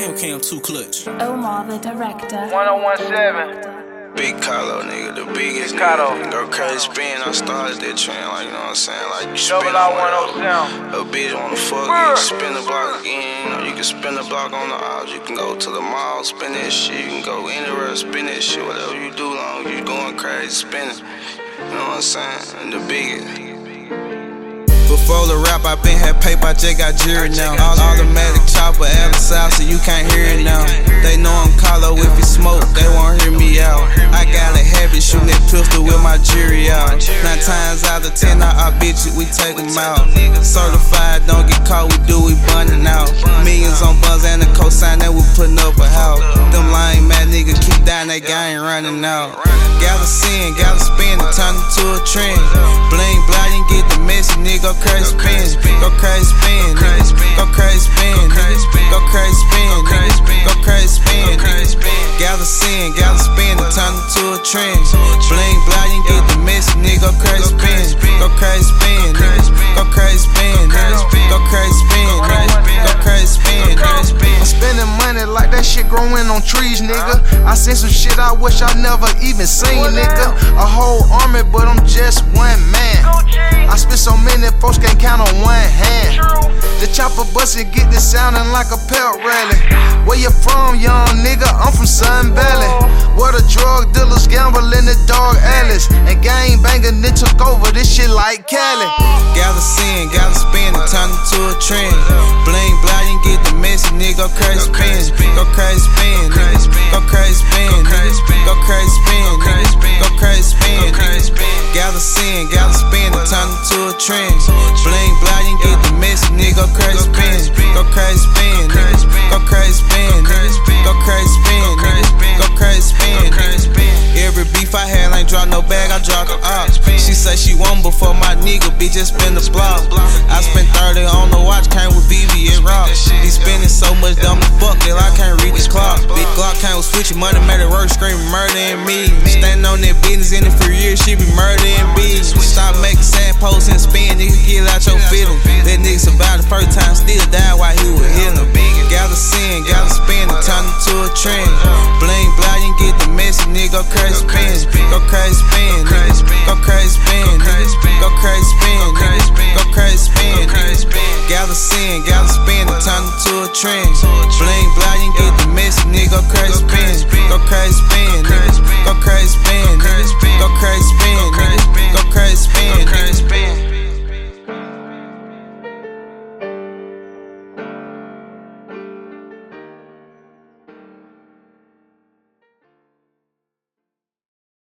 Cam too clutch. Omar the director. 1017. Big Carlo, nigga, the biggest Carlo. nigga. Go crazy spin, I started that trend, like, you know what I'm saying? Like, you Double spin out on 107. a bitch wanna fuck you, spin the block again. You know, you can spin the block on the odds. You can go to the mall, spin that shit. You can go anywhere, spin that shit. Whatever you do, long you going crazy spinning. You know what I'm saying? And the biggest. Before the rap, I been had paper, I just got jury now. Automatic chopper, Adam South, so you can't hear it now. They know I'm Carlo, if it smoke, they won't hear me out. I got a habit shooting that pistol with my jury out. 9 times out of 10, I bitch it, we take them out. Certified, don't get caught, we do, we bunning out. Millions on buns and the cosign that we putting up a house. Them lying mad niggas keep dying, that guy ain't running out. Gotta sin, gotta spin, it turn into a trend. Bling, blah, you get the message, nigga. Go crazy spin, go crazy spin, go crazy spin, go crazy spin, go crazy spin. Gotta sin, gotta spin, it turn into a trend. Bling, blah, you get the message, nigga. Go crazy spin, go crazy spin, go crazy spin, go crazy spin, go crazy spin. I'm spending money like that shit growing on trees, nigga. I seen some shit I wish I never even seen, nigga. A whole army, but I'm just one man. I spit so many folks can't count on one hand. The chopper bustin' get this sounding like a pelt rally. Where you from, young nigga? I'm from Sun Valley. Where the drug dealers gamble in the dog alleys. And gang bangin' it took over this shit like Cali. Gotta sin, gotta spin, it turn into a trend. Bling, blah, you get the message, nigga. Go crazy spin, go crazy spin, go crazy spin, go crazy spin, go crazy spin. Gotta sin, gotta spin, it turn into a trend. Bling, blah, you get the message, nigga. Go crazy spin, go crazy spin, go crazy spin, go crazy spin, go crazy spin. Every beef I had ain't drop no bag, I dropped the op. She say she want before my nigga, bitch, just spin the block. I spent 30 on the watch, came with VV and Rock. He spending so much dumb as fuck that I can't read his clock. Big Glock came with switching money, made it work, screaming murdering me. Standing on that business in it for years, she be murdering bees. Stop making sad posts and spin, nigga, get out your feelings. That nigga survived the first time, still died while he was healing. Gotta sin, gotta spin, it turn into a trend. Bling, blah, you get the message, nigga. Go crazy spin, go crazy spin, go crazy spin, go crazy spin, go crazy spin. Gotta sin, gotta spin, it turn into a trend. Bling, blah, you get the message, nigga. Go crazy spin, go crazy spin.